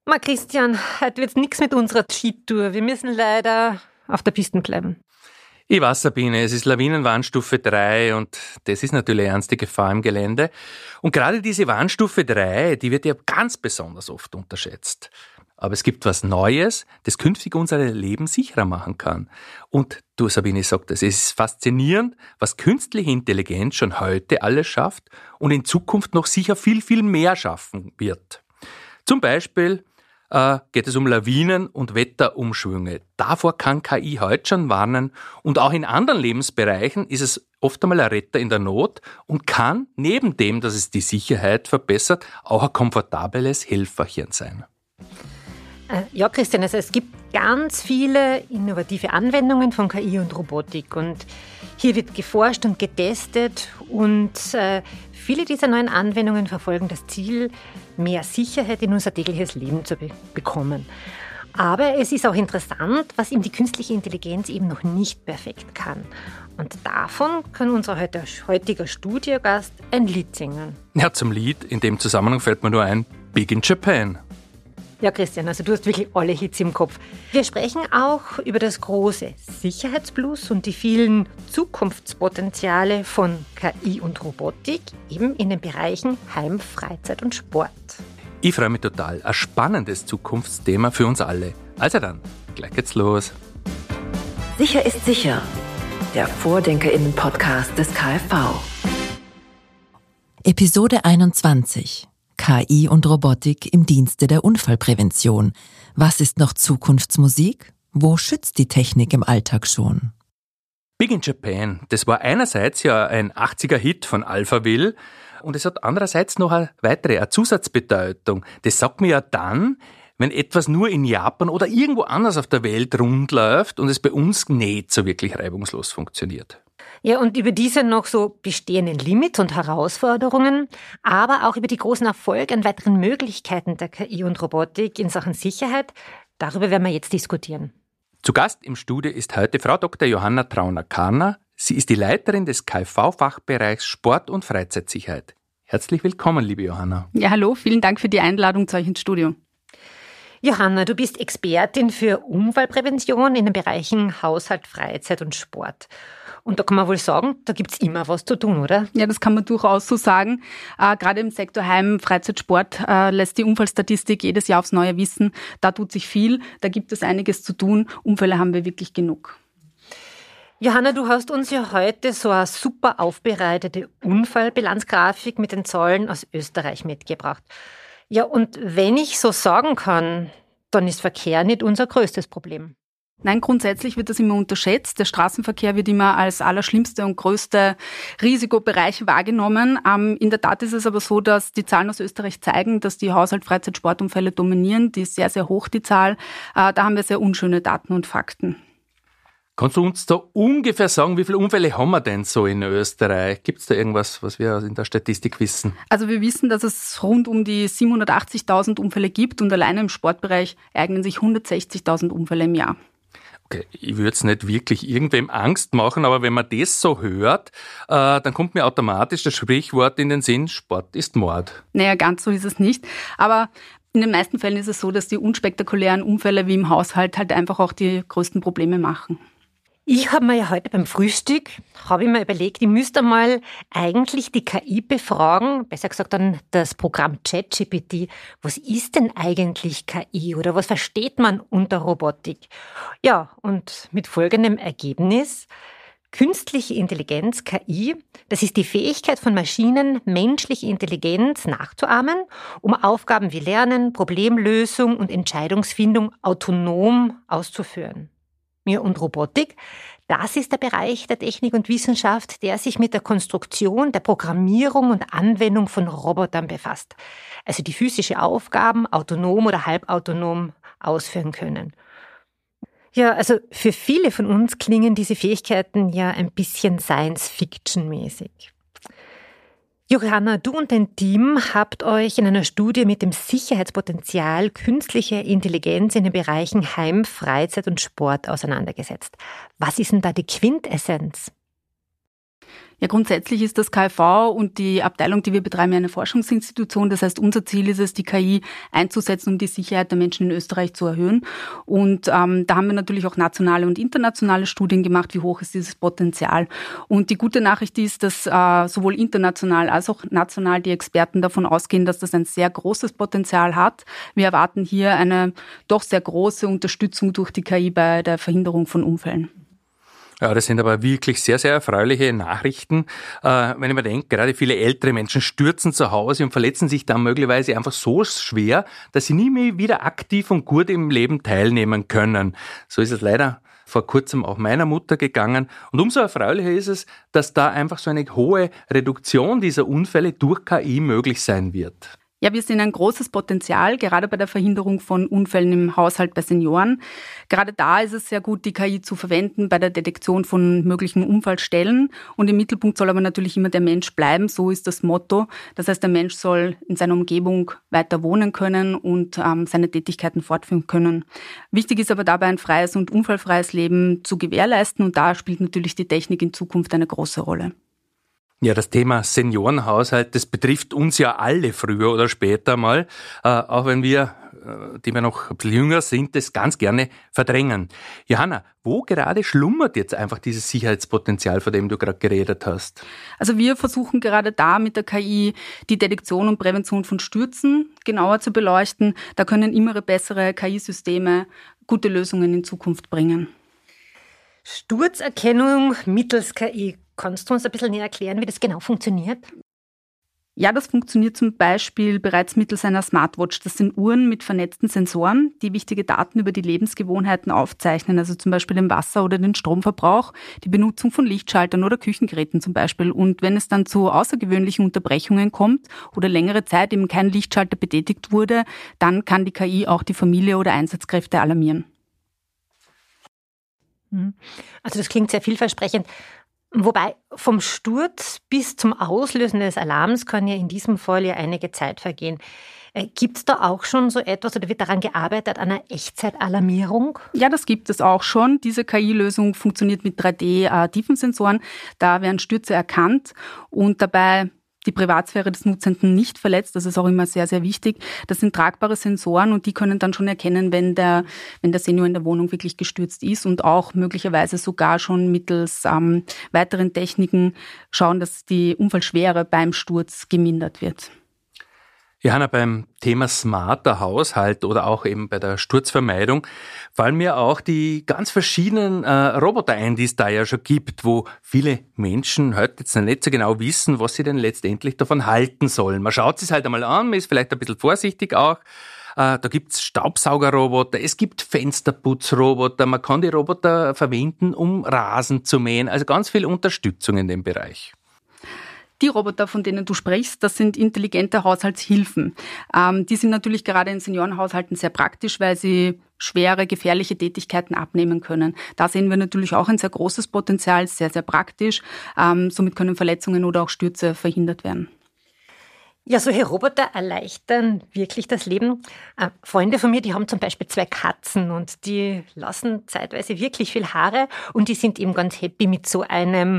Christian, heute wird's nichts mit unserer Skitour. Wir müssen leider auf der Piste bleiben. Ich weiß, Sabine, es ist Lawinenwarnstufe 3 und das ist natürlich eine ernste Gefahr im Gelände. Und gerade diese Warnstufe 3, die wird ja ganz besonders oft unterschätzt. Aber es gibt was Neues, das künftig unser Leben sicherer machen kann. Und du, Sabine, sagt es ist faszinierend, was künstliche Intelligenz schon heute alles schafft und in Zukunft noch sicher viel, viel mehr schaffen wird. Zum Beispiel geht es um Lawinen und Wetterumschwünge. Davor kann KI heute schon warnen und auch in anderen Lebensbereichen ist es oft einmal ein Retter in der Not und kann, neben dem, dass es die Sicherheit verbessert, auch ein komfortables Helferchen sein. Ja, Christian, also es gibt ganz viele innovative Anwendungen von KI und Robotik und hier wird geforscht und getestet und viele dieser neuen Anwendungen verfolgen das Ziel, mehr Sicherheit in unser tägliches Leben zu bekommen. Aber es ist auch interessant, was eben die künstliche Intelligenz eben noch nicht perfekt kann. Und davon kann unser heutiger Studiogast ein Lied singen. Ja, zum Lied in dem Zusammenhang fällt mir nur ein Big in Japan. Ja, Christian, also du hast wirklich alle Hits im Kopf. Wir sprechen auch über das große Sicherheitsplus und die vielen Zukunftspotenziale von KI und Robotik, eben in den Bereichen Heim, Freizeit und Sport. Ich freue mich total. Ein spannendes Zukunftsthema für uns alle. Also dann, gleich geht's los. Sicher ist sicher. Der VordenkerInnen-Podcast des KfV. Episode 21. KI und Robotik im Dienste der Unfallprävention. Was ist noch Zukunftsmusik? Wo schützt die Technik im Alltag schon? Big in Japan, das war einerseits ja ein 80er-Hit von Alphaville und es hat andererseits noch eine Zusatzbedeutung. Das sagt mir ja dann, wenn etwas nur in Japan oder irgendwo anders auf der Welt rund läuft und es bei uns nicht so wirklich reibungslos funktioniert. Ja, und über diese noch so bestehenden Limits und Herausforderungen, aber auch über die großen Erfolge und weiteren Möglichkeiten der KI und Robotik in Sachen Sicherheit, darüber werden wir jetzt diskutieren. Zu Gast im Studio ist heute Frau Dr. Johanna Trauner-Karner. Sie ist die Leiterin des KfV-Fachbereichs Sport- und Freizeitsicherheit. Herzlich willkommen, liebe Johanna. Ja, hallo, vielen Dank für die Einladung zu euch ins Studio. Johanna, du bist Expertin für Unfallprävention in den Bereichen Haushalt, Freizeit und Sport. Und da kann man wohl sagen, da gibt's immer was zu tun, oder? Ja, das kann man durchaus so sagen. Gerade im Sektor Heim, Freizeit, Sport lässt die Unfallstatistik jedes Jahr aufs Neue wissen. Da tut sich viel, da gibt es einiges zu tun. Unfälle haben wir wirklich genug. Johanna, du hast uns ja heute so eine super aufbereitete Unfallbilanzgrafik mit den Zahlen aus Österreich mitgebracht. Ja, und wenn ich so sagen kann, dann ist Verkehr nicht unser größtes Problem. Nein, grundsätzlich wird das immer unterschätzt. Der Straßenverkehr wird immer als allerschlimmste und größte Risikobereich wahrgenommen. In der Tat ist es aber so, dass die Zahlen aus Österreich zeigen, dass die Haushalt-, Freizeit-, Sportunfälle dominieren. Die ist sehr, sehr hoch, die Zahl. Da haben wir sehr unschöne Daten und Fakten. Kannst du uns da ungefähr sagen, wie viele Unfälle haben wir denn so in Österreich? Gibt es da irgendwas, was wir in der Statistik wissen? Also wir wissen, dass es rund um die 780.000 Unfälle gibt und alleine im Sportbereich ereignen sich 160.000 Unfälle im Jahr. Okay, ich würde es nicht wirklich irgendwem Angst machen, aber wenn man das so hört, dann kommt mir automatisch das Sprichwort in den Sinn, Sport ist Mord. Naja, ganz so ist es nicht. Aber in den meisten Fällen ist es so, dass die unspektakulären Unfälle wie im Haushalt halt einfach auch die größten Probleme machen. Ich habe mir ja heute beim Frühstück, überlegt, ich müsste mal eigentlich die KI befragen, besser gesagt dann das Programm ChatGPT. Was ist denn eigentlich KI oder was versteht man unter Robotik? Ja, und mit folgendem Ergebnis: Künstliche Intelligenz, KI, das ist die Fähigkeit von Maschinen, menschliche Intelligenz nachzuahmen, um Aufgaben wie Lernen, Problemlösung und Entscheidungsfindung autonom auszuführen. Ja, und Robotik, das ist der Bereich der Technik und Wissenschaft, der sich mit der Konstruktion, der Programmierung und Anwendung von Robotern befasst. Also die physische Aufgaben autonom oder halbautonom ausführen können. Ja, also für viele von uns klingen diese Fähigkeiten ja ein bisschen Science-Fiction-mäßig. Johanna, du und dein Team habt euch in einer Studie mit dem Sicherheitspotenzial künstlicher Intelligenz in den Bereichen Heim, Freizeit und Sport auseinandergesetzt. Was ist denn da die Quintessenz? Ja, grundsätzlich ist das KfV und die Abteilung, die wir betreiben, eine Forschungsinstitution. Das heißt, unser Ziel ist es, die KI einzusetzen, um die Sicherheit der Menschen in Österreich zu erhöhen. Und da haben wir natürlich auch nationale und internationale Studien gemacht, wie hoch ist dieses Potenzial. Und die gute Nachricht ist, dass sowohl international als auch national die Experten davon ausgehen, dass das ein sehr großes Potenzial hat. Wir erwarten hier eine doch sehr große Unterstützung durch die KI bei der Verhinderung von Unfällen. Ja, das sind aber wirklich sehr, sehr erfreuliche Nachrichten. Wenn ich mir denke, gerade viele ältere Menschen stürzen zu Hause und verletzen sich dann möglicherweise einfach so schwer, dass sie nie mehr wieder aktiv und gut im Leben teilnehmen können. So ist es leider vor kurzem auch meiner Mutter gegangen. Und umso erfreulicher ist es, dass da einfach so eine hohe Reduktion dieser Unfälle durch KI möglich sein wird. Ja, wir sehen ein großes Potenzial, gerade bei der Verhinderung von Unfällen im Haushalt bei Senioren. Gerade da ist es sehr gut, die KI zu verwenden bei der Detektion von möglichen Unfallstellen. Und im Mittelpunkt soll aber natürlich immer der Mensch bleiben, so ist das Motto. Das heißt, der Mensch soll in seiner Umgebung weiter wohnen können und seine Tätigkeiten fortführen können. Wichtig ist aber dabei, ein freies und unfallfreies Leben zu gewährleisten. Und da spielt natürlich die Technik in Zukunft eine große Rolle. Ja, das Thema Seniorenhaushalt, das betrifft uns ja alle früher oder später mal, auch wenn wir, die wir noch ein bisschen jünger sind, das ganz gerne verdrängen. Johanna, wo gerade schlummert jetzt einfach dieses Sicherheitspotenzial, von dem du gerade geredet hast? Also wir versuchen gerade da mit der KI die Detektion und Prävention von Stürzen genauer zu beleuchten. Da können immer bessere KI-Systeme gute Lösungen in Zukunft bringen. Sturzerkennung mittels KI. Kannst du uns ein bisschen näher erklären, wie das genau funktioniert? Ja, das funktioniert zum Beispiel bereits mittels einer Smartwatch. Das sind Uhren mit vernetzten Sensoren, die wichtige Daten über die Lebensgewohnheiten aufzeichnen, also zum Beispiel den Wasser- oder den Stromverbrauch, die Benutzung von Lichtschaltern oder Küchengeräten zum Beispiel. Und wenn es dann zu außergewöhnlichen Unterbrechungen kommt oder längere Zeit eben kein Lichtschalter betätigt wurde, dann kann die KI auch die Familie oder Einsatzkräfte alarmieren. Also das klingt sehr vielversprechend. Wobei vom Sturz bis zum Auslösen des Alarms kann ja in diesem Fall ja einige Zeit vergehen. Gibt es da auch schon so etwas oder wird daran gearbeitet, an einer Echtzeitalarmierung? Ja, das gibt es auch schon. Diese KI-Lösung funktioniert mit 3D-Tiefensensoren. Da werden Stürze erkannt und dabei die Privatsphäre des Nutzenden nicht verletzt. Das ist auch immer sehr, sehr wichtig. Das sind tragbare Sensoren und die können dann schon erkennen, wenn der Senior in der Wohnung wirklich gestürzt ist und auch möglicherweise sogar schon mittels weiteren Techniken schauen, dass die Unfallschwere beim Sturz gemindert wird. Johanna, beim Thema smarter Haushalt oder auch eben bei der Sturzvermeidung fallen mir auch die ganz verschiedenen Roboter ein, die es da ja schon gibt, wo viele Menschen heute jetzt nicht so genau wissen, was sie denn letztendlich davon halten sollen. Man schaut es halt einmal an, man ist vielleicht ein bisschen vorsichtig auch. Da gibt's Staubsaugerroboter, es gibt Fensterputzroboter, man kann die Roboter verwenden, um Rasen zu mähen. Also ganz viel Unterstützung in dem Bereich. Die Roboter, von denen du sprichst, das sind intelligente Haushaltshilfen. Die sind natürlich gerade in Seniorenhaushalten sehr praktisch, weil sie schwere, gefährliche Tätigkeiten abnehmen können. Da sehen wir natürlich auch ein sehr großes Potenzial, sehr, sehr praktisch. Somit können Verletzungen oder auch Stürze verhindert werden. Ja, solche Roboter erleichtern wirklich das Leben. Freunde von mir, die haben zum Beispiel 2 Katzen und die lassen zeitweise wirklich viel Haare und die sind eben ganz happy mit so einem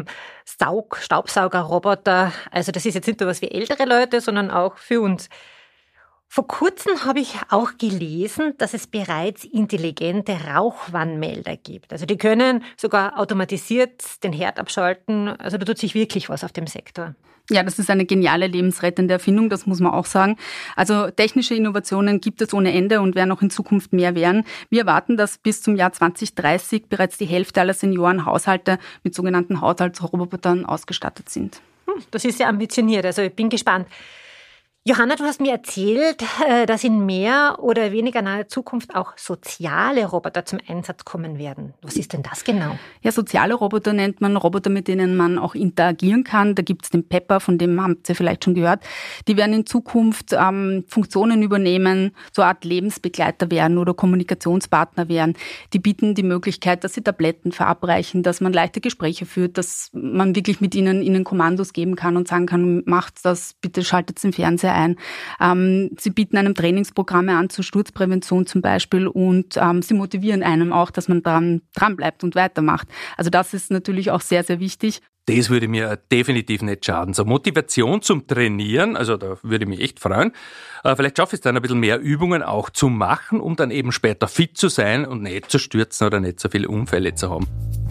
Staubsaugerroboter. Also das ist jetzt nicht nur was für ältere Leute, sondern auch für uns. Vor kurzem habe ich auch gelesen, dass es bereits intelligente Rauchwarnmelder gibt. Also die können sogar automatisiert den Herd abschalten. Also da tut sich wirklich was auf dem Sektor. Ja, das ist eine geniale lebensrettende Erfindung, das muss man auch sagen. Also technische Innovationen gibt es ohne Ende und werden auch in Zukunft mehr werden. Wir erwarten, dass bis zum Jahr 2030 bereits die Hälfte aller Seniorenhaushalte mit sogenannten Haushaltsrobotern ausgestattet sind. Das ist sehr ambitioniert, also ich bin gespannt. Johanna, du hast mir erzählt, dass in mehr oder weniger naher Zukunft auch soziale Roboter zum Einsatz kommen werden. Was ist denn das genau? Ja, soziale Roboter nennt man Roboter, mit denen man auch interagieren kann. Da gibt's den Pepper, von dem habt ihr vielleicht schon gehört. Die werden in Zukunft Funktionen übernehmen, so eine Art Lebensbegleiter werden oder Kommunikationspartner werden. Die bieten die Möglichkeit, dass sie Tabletten verabreichen, dass man leichte Gespräche führt, dass man wirklich mit ihnen Kommandos geben kann und sagen kann, macht das, bitte schaltet den Fernseher ein. Sie bieten einem Trainingsprogramme an zur Sturzprävention zum Beispiel und sie motivieren einem auch, dass man dran bleibt und weitermacht. Also das ist natürlich auch sehr, sehr wichtig. Das würde mir definitiv nicht schaden. So Motivation zum Trainieren, also da würde ich mich echt freuen. Vielleicht schaffe ich es dann ein bisschen mehr Übungen auch zu machen, um dann eben später fit zu sein und nicht zu stürzen oder nicht so viele Unfälle zu haben.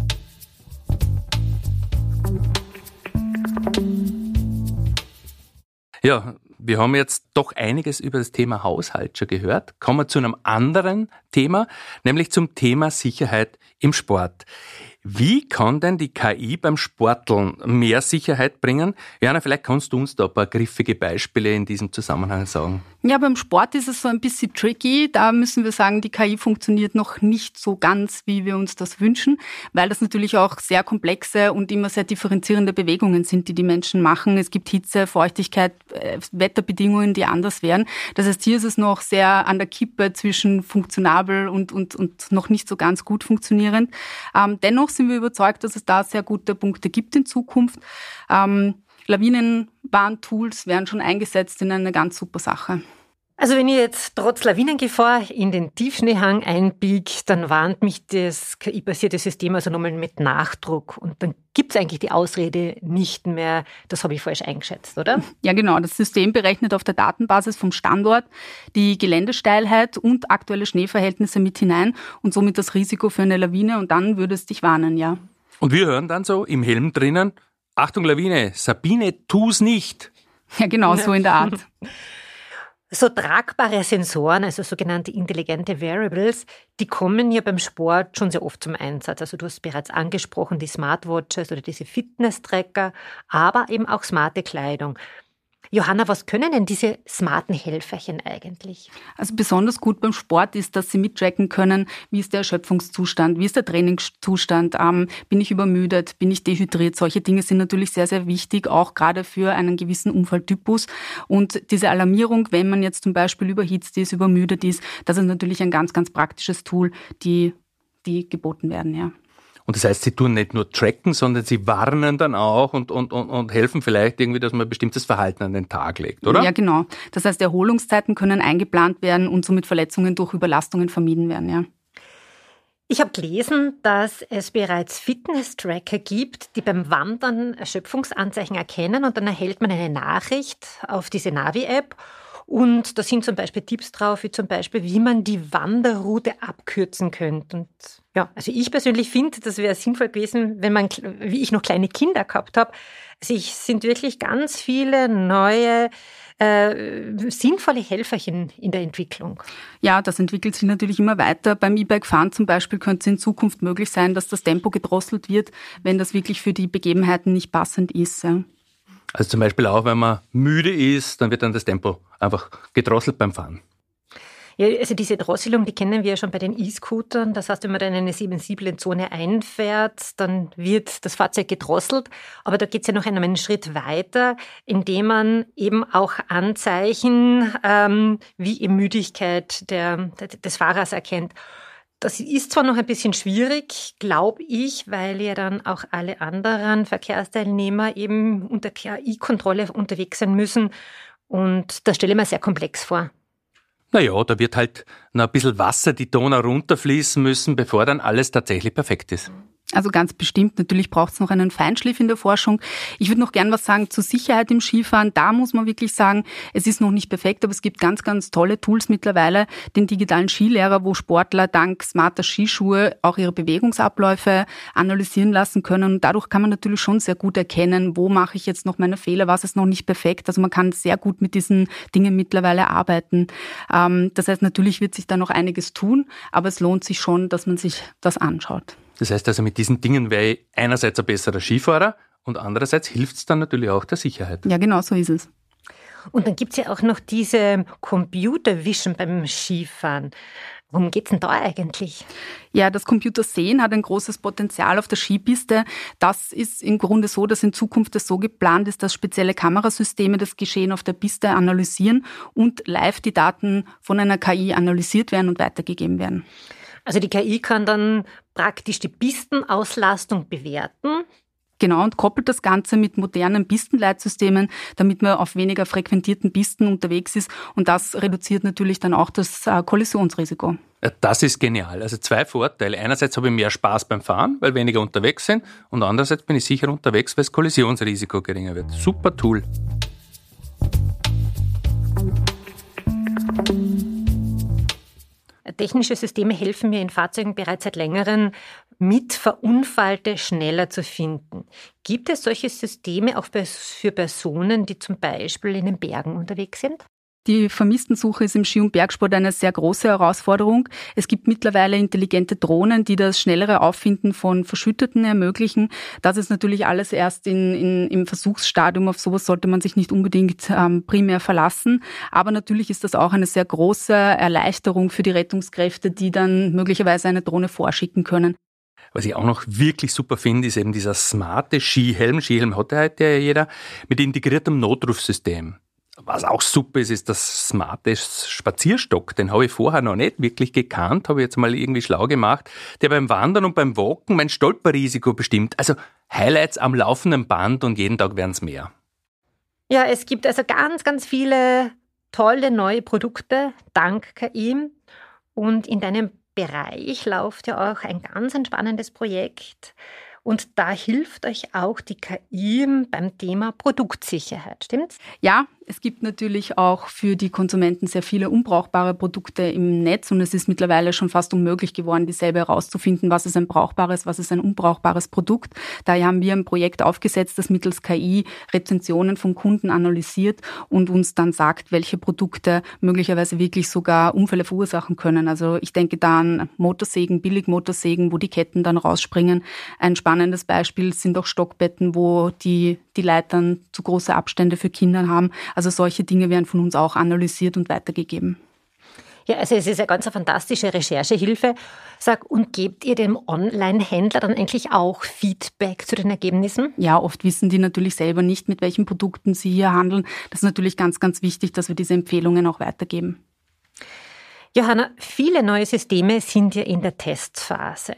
Ja, wir haben jetzt doch einiges über das Thema Haushalt schon gehört. Kommen wir zu einem anderen Thema, nämlich zum Thema Sicherheit im Sport. Wie kann denn die KI beim Sporteln mehr Sicherheit bringen? Jana, vielleicht kannst du uns da ein paar griffige Beispiele in diesem Zusammenhang sagen. Ja, beim Sport ist es so ein bisschen tricky. Da müssen wir sagen, die KI funktioniert noch nicht so ganz, wie wir uns das wünschen, weil das natürlich auch sehr komplexe und immer sehr differenzierende Bewegungen sind, die die Menschen machen. Es gibt Hitze, Feuchtigkeit, Wetterbedingungen, die anders wären. Das heißt, hier ist es noch sehr an der Kippe zwischen funktionabel und noch nicht so ganz gut funktionierend. Dennoch sind wir überzeugt, dass es da sehr gute Punkte gibt in Zukunft. Lawinenwarntools werden schon eingesetzt in eine ganz super Sache. Also wenn ich jetzt trotz Lawinengefahr in den Tiefschneehang einbiege, dann warnt mich das KI-basierte System also nochmal mit Nachdruck. Und dann gibt es eigentlich die Ausrede nicht mehr, das habe ich falsch eingeschätzt, oder? Ja, genau. Das System berechnet auf der Datenbasis vom Standort die Geländesteilheit und aktuelle Schneeverhältnisse mit hinein und somit das Risiko für eine Lawine und dann würde es dich warnen, ja. Und wir hören dann so im Helm drinnen, Achtung Lawine, Sabine, tu's nicht. Ja, genau, so in der Art. So tragbare Sensoren, also sogenannte intelligente Wearables, die kommen ja beim Sport schon sehr oft zum Einsatz. Also du hast bereits angesprochen, die Smartwatches oder diese Fitness-Tracker, aber eben auch smarte Kleidung. Johanna, was können denn diese smarten Helferchen eigentlich? Also besonders gut beim Sport ist, dass sie mittracken können, wie ist der Erschöpfungszustand, wie ist der Trainingszustand, bin ich übermüdet, bin ich dehydriert. Solche Dinge sind natürlich sehr, sehr wichtig, auch gerade für einen gewissen Unfalltypus. Und diese Alarmierung, wenn man jetzt zum Beispiel überhitzt ist, übermüdet ist, das ist natürlich ein ganz, ganz praktisches Tool, die geboten werden, ja. Und das heißt, sie tun nicht nur tracken, sondern sie warnen dann auch und helfen vielleicht irgendwie, dass man ein bestimmtes Verhalten an den Tag legt, oder? Ja, genau. Das heißt, Erholungszeiten können eingeplant werden und somit Verletzungen durch Überlastungen vermieden werden, ja. Ich habe gelesen, dass es bereits Fitness-Tracker gibt, die beim Wandern Erschöpfungsanzeichen erkennen und dann erhält man eine Nachricht auf diese Navi-App. Und da sind zum Beispiel Tipps drauf, wie zum Beispiel, wie man die Wanderroute abkürzen könnte. Und ja, also ich persönlich finde, das wäre sinnvoll gewesen, wenn man, wie ich noch kleine Kinder gehabt habe. Also es sind wirklich ganz viele neue, sinnvolle Helferchen in der Entwicklung. Ja, das entwickelt sich natürlich immer weiter. Beim E-Bike-Fahren zum Beispiel könnte es in Zukunft möglich sein, dass das Tempo gedrosselt wird, wenn das wirklich für die Begebenheiten nicht passend ist. Ja. Also zum Beispiel auch, wenn man müde ist, dann wird dann das Tempo einfach gedrosselt beim Fahren. Ja, also diese Drosselung, die kennen wir ja schon bei den E-Scootern. Das heißt, wenn man dann in eine sensiblen Zone einfährt, dann wird das Fahrzeug gedrosselt. Aber da geht es ja noch einen Schritt weiter, indem man eben auch Anzeichen wie eben Müdigkeit des Fahrers erkennt. Das ist zwar noch ein bisschen schwierig, glaube ich, weil ja dann auch alle anderen Verkehrsteilnehmer eben unter KI-Kontrolle unterwegs sein müssen. Und das stelle ich mir sehr komplex vor. Naja, da wird halt noch ein bisschen Wasser die Donau runterfließen müssen, bevor dann alles tatsächlich perfekt ist. Also ganz bestimmt. Natürlich braucht es noch einen Feinschliff in der Forschung. Ich würde noch gern was sagen zur Sicherheit im Skifahren. Da muss man wirklich sagen, es ist noch nicht perfekt, aber es gibt ganz, ganz tolle Tools mittlerweile. Den digitalen Skilehrer, wo Sportler dank smarter Skischuhe auch ihre Bewegungsabläufe analysieren lassen können. Und dadurch kann man natürlich schon sehr gut erkennen, wo mache ich jetzt noch meine Fehler, was ist noch nicht perfekt. Also man kann sehr gut mit diesen Dingen mittlerweile arbeiten. Das heißt, natürlich wird sich da noch einiges tun, aber es lohnt sich schon, dass man sich das anschaut. Das heißt also, mit diesen Dingen wäre ich einerseits ein besserer Skifahrer und andererseits hilft es dann natürlich auch der Sicherheit. Ja, genau, so ist es. Und dann gibt es ja auch noch diese Computer Vision beim Skifahren. Worum geht's denn da eigentlich? Ja, das Computersehen hat ein großes Potenzial auf der Skipiste. Das ist im Grunde so, dass in Zukunft es so geplant ist, dass spezielle Kamerasysteme das Geschehen auf der Piste analysieren und live die Daten von einer KI analysiert werden und weitergegeben werden. Also die KI kann dann praktisch die Pistenauslastung bewerten Genau, und koppelt das Ganze mit modernen Pistenleitsystemen, damit man auf weniger frequentierten Pisten unterwegs ist. Und das reduziert natürlich dann auch das Kollisionsrisiko. Das ist genial. Also 2 Vorteile. Einerseits habe ich mehr Spaß beim Fahren, weil weniger unterwegs sind. Und andererseits bin ich sicher unterwegs, weil das Kollisionsrisiko geringer wird. Super Tool. Technische Systeme helfen mir in Fahrzeugen bereits seit längerem, Mitverunfallte schneller zu finden. Gibt es solche Systeme auch für Personen, die zum Beispiel in den Bergen unterwegs sind? Die Vermisstensuche ist im Ski- und Bergsport eine sehr große Herausforderung. Es gibt mittlerweile intelligente Drohnen, die das schnellere Auffinden von Verschütteten ermöglichen. Das ist natürlich alles erst im Versuchsstadium. Auf sowas sollte man sich nicht unbedingt primär verlassen. Aber natürlich ist das auch eine sehr große Erleichterung für die Rettungskräfte, die dann möglicherweise eine Drohne vorschicken können. Was ich auch noch wirklich super finde, ist eben dieser smarte Skihelm. Skihelm hat ja heute ja jeder mit integriertem Notrufsystem. Was auch super ist, ist das smarte Spazierstock. Den habe ich vorher noch nicht wirklich gekannt, habe ich jetzt mal irgendwie schlau gemacht. Der beim Wandern und beim Walken mein Stolperrisiko bestimmt. Also Highlights am laufenden Band und jeden Tag werden es mehr. Ja, es gibt also ganz, ganz viele tolle neue Produkte dank KI. Und in deinem Bereich läuft ja auch ein ganz spannendes Projekt. Und da hilft euch auch die KI beim Thema Produktsicherheit, stimmt's? Ja, es gibt natürlich auch für die Konsumenten sehr viele unbrauchbare Produkte im Netz und es ist mittlerweile schon fast unmöglich geworden, dieselbe herauszufinden, was ist ein brauchbares, was ist ein unbrauchbares Produkt. Daher haben wir ein Projekt aufgesetzt, das mittels KI Rezensionen von Kunden analysiert und uns dann sagt, welche Produkte möglicherweise wirklich sogar Unfälle verursachen können. Also ich denke da an Motorsägen, Billigmotorsägen, wo die Ketten dann rausspringen. Ein spannendes Beispiel sind auch Stockbetten, wo die Leitern zu große Abstände für Kinder haben. Also solche Dinge werden von uns auch analysiert und weitergegeben. Ja, also es ist eine ganz fantastische Recherchehilfe. Und gebt ihr dem Online-Händler dann eigentlich auch Feedback zu den Ergebnissen? Ja, oft wissen die natürlich selber nicht, mit welchen Produkten sie hier handeln. Das ist natürlich ganz, ganz wichtig, dass wir diese Empfehlungen auch weitergeben. Johanna, viele neue Systeme sind ja in der Testphase.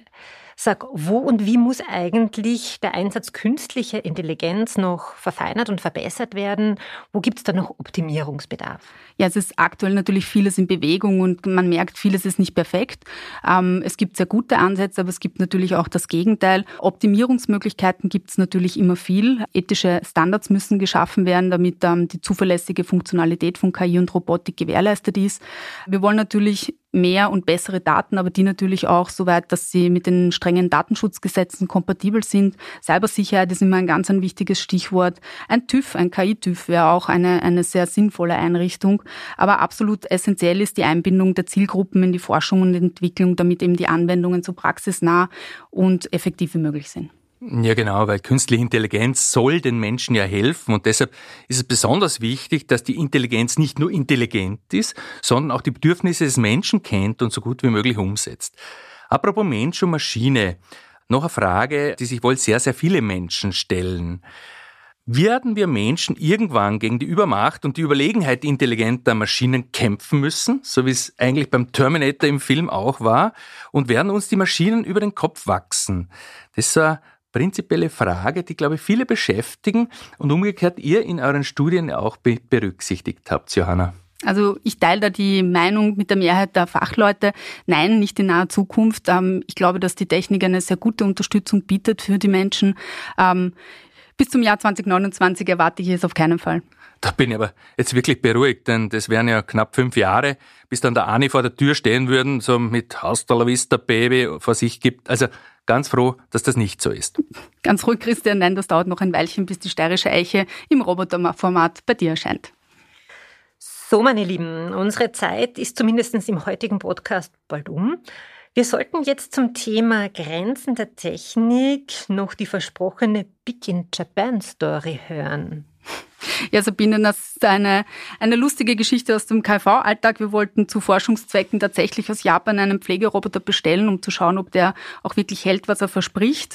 Wo und wie muss eigentlich der Einsatz künstlicher Intelligenz noch verfeinert und verbessert werden? Wo gibt es da noch Optimierungsbedarf? Ja, es ist aktuell natürlich vieles in Bewegung und man merkt, vieles ist nicht perfekt. Es gibt sehr gute Ansätze, aber es gibt natürlich auch das Gegenteil. Optimierungsmöglichkeiten gibt es natürlich immer viel. Ethische Standards müssen geschaffen werden, damit die zuverlässige Funktionalität von KI und Robotik gewährleistet ist. Wir wollen natürlich mehr und bessere Daten, aber die natürlich auch so weit, dass sie mit den strengen Datenschutzgesetzen kompatibel sind. Cybersicherheit ist immer ein ganz wichtiges Stichwort. Ein TÜV, ein KI-TÜV wäre auch eine sehr sinnvolle Einrichtung. Aber absolut essentiell ist die Einbindung der Zielgruppen in die Forschung und Entwicklung, damit eben die Anwendungen so praxisnah und effektiv wie möglich sind. Ja, genau, weil künstliche Intelligenz soll den Menschen ja helfen und deshalb ist es besonders wichtig, dass die Intelligenz nicht nur intelligent ist, sondern auch die Bedürfnisse des Menschen kennt und so gut wie möglich umsetzt. Apropos Mensch und Maschine, noch eine Frage, die sich wohl sehr, sehr viele Menschen stellen. Werden wir Menschen irgendwann gegen die Übermacht und die Überlegenheit intelligenter Maschinen kämpfen müssen, so wie es eigentlich beim Terminator im Film auch war, und werden uns die Maschinen über den Kopf wachsen? Das ist eine prinzipielle Frage, die, glaube ich, viele beschäftigen und umgekehrt ihr in euren Studien auch berücksichtigt habt, Johanna. Also ich teile da die Meinung mit der Mehrheit der Fachleute. Nein, nicht in naher Zukunft. Ich glaube, dass die Technik eine sehr gute Unterstützung bietet für die Menschen. Bis zum Jahr 2029 erwarte ich es auf keinen Fall. Da bin ich aber jetzt wirklich beruhigt, denn das wären ja knapp 5 Jahre, bis dann der Ani vor der Tür stehen würden, so mit Hasta la Vista Baby vor sich gibt. Also ganz froh, dass das nicht so ist. Ganz ruhig, Christian, nein, das dauert noch ein Weilchen, bis die steirische Eiche im Roboterformat bei dir erscheint. So, meine Lieben, unsere Zeit ist zumindest im heutigen Podcast bald um. Wir sollten jetzt zum Thema Grenzen der Technik noch die versprochene Big in Japan Story hören. Ja, Sabine, das ist eine lustige Geschichte aus dem KfV-Alltag. Wir wollten zu Forschungszwecken tatsächlich aus Japan einen Pflegeroboter bestellen, um zu schauen, ob der auch wirklich hält, was er verspricht.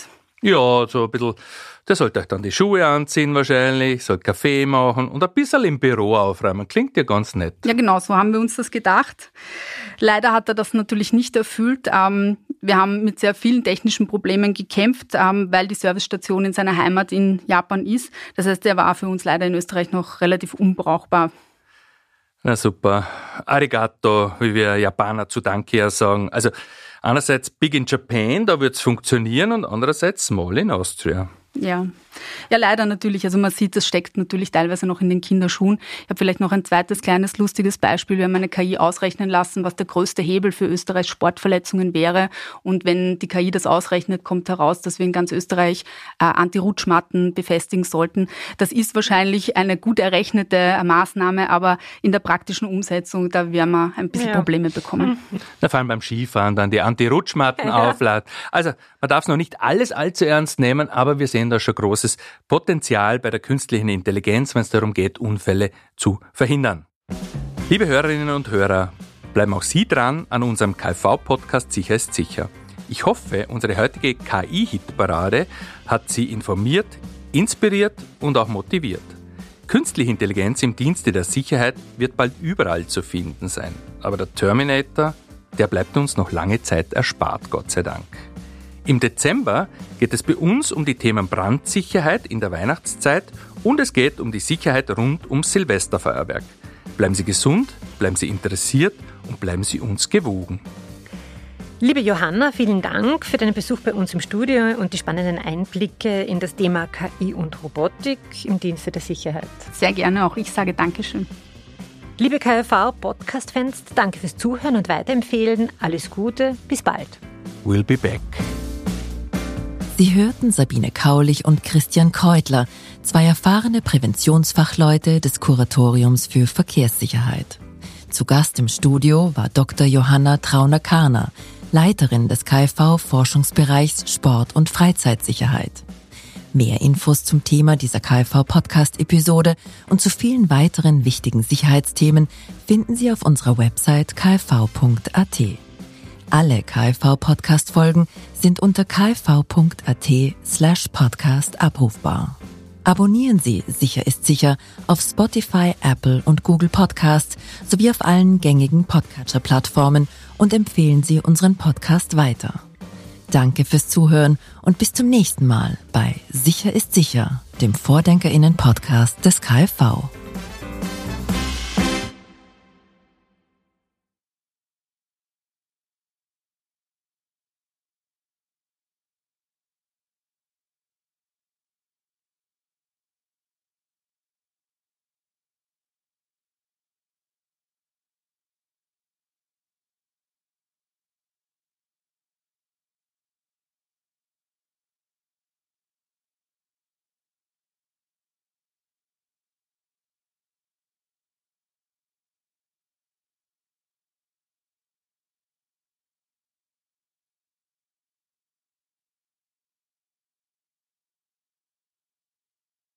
Ja, so ein bisschen, der sollte euch dann die Schuhe anziehen wahrscheinlich, sollte Kaffee machen und ein bisschen im Büro aufräumen. Klingt ja ganz nett. Ja, genau, so haben wir uns das gedacht. Leider hat er das natürlich nicht erfüllt. Wir haben mit sehr vielen technischen Problemen gekämpft, weil die Servicestation in seiner Heimat in Japan ist. Das heißt, er war für uns leider in Österreich noch relativ unbrauchbar. Na super. Arigato, wie wir Japaner zu Danke ja sagen. Also einerseits big in Japan, da wird's funktionieren und andererseits small in Austria. Ja, leider natürlich. Also man sieht, das steckt natürlich teilweise noch in den Kinderschuhen. Ich habe vielleicht noch ein zweites kleines lustiges Beispiel. Wir haben eine KI ausrechnen lassen, was der größte Hebel für Österreichs Sportverletzungen wäre. Und wenn die KI das ausrechnet, kommt heraus, dass wir in ganz Österreich Anti-Rutschmatten befestigen sollten. Das ist wahrscheinlich eine gut errechnete Maßnahme, aber in der praktischen Umsetzung, da werden wir ein bisschen Probleme bekommen. Da vor allem beim Skifahren dann die Anti-Rutschmatten aufladen. Also man darf es noch nicht alles allzu ernst nehmen, aber wir sehen da schon großes Potenzial bei der künstlichen Intelligenz, wenn es darum geht, Unfälle zu verhindern. Liebe Hörerinnen und Hörer, bleiben auch Sie dran an unserem KfV-Podcast Sicher ist sicher. Ich hoffe, unsere heutige KI-Hitparade hat Sie informiert, inspiriert und auch motiviert. Künstliche Intelligenz im Dienste der Sicherheit wird bald überall zu finden sein. Aber der Terminator, der bleibt uns noch lange Zeit erspart, Gott sei Dank. Im Dezember geht es bei uns um die Themen Brandsicherheit in der Weihnachtszeit und es geht um die Sicherheit rund ums Silvesterfeuerwerk. Bleiben Sie gesund, bleiben Sie interessiert und bleiben Sie uns gewogen. Liebe Johanna, vielen Dank für deinen Besuch bei uns im Studio und die spannenden Einblicke in das Thema KI und Robotik im Dienste der Sicherheit. Sehr gerne, auch ich sage Dankeschön. Liebe KfV-Podcast-Fans, danke fürs Zuhören und Weiterempfehlen. Alles Gute, bis bald. We'll be back. Sie hörten Sabine Kaulich und Christian Keutler, zwei erfahrene Präventionsfachleute des Kuratoriums für Verkehrssicherheit. Zu Gast im Studio war Dr. Johanna Trauner-Karner, Leiterin des KfV-Forschungsbereichs Sport- und Freizeitsicherheit. Mehr Infos zum Thema dieser KfV-Podcast-Episode und zu vielen weiteren wichtigen Sicherheitsthemen finden Sie auf unserer Website kfv.at. Alle KfV-Podcast-Folgen sind unter kfv.at/podcast abrufbar. Abonnieren Sie Sicher ist sicher auf Spotify, Apple und Google Podcasts sowie auf allen gängigen Podcatcher-Plattformen und empfehlen Sie unseren Podcast weiter. Danke fürs Zuhören und bis zum nächsten Mal bei Sicher ist sicher, dem VordenkerInnen-Podcast des KfV.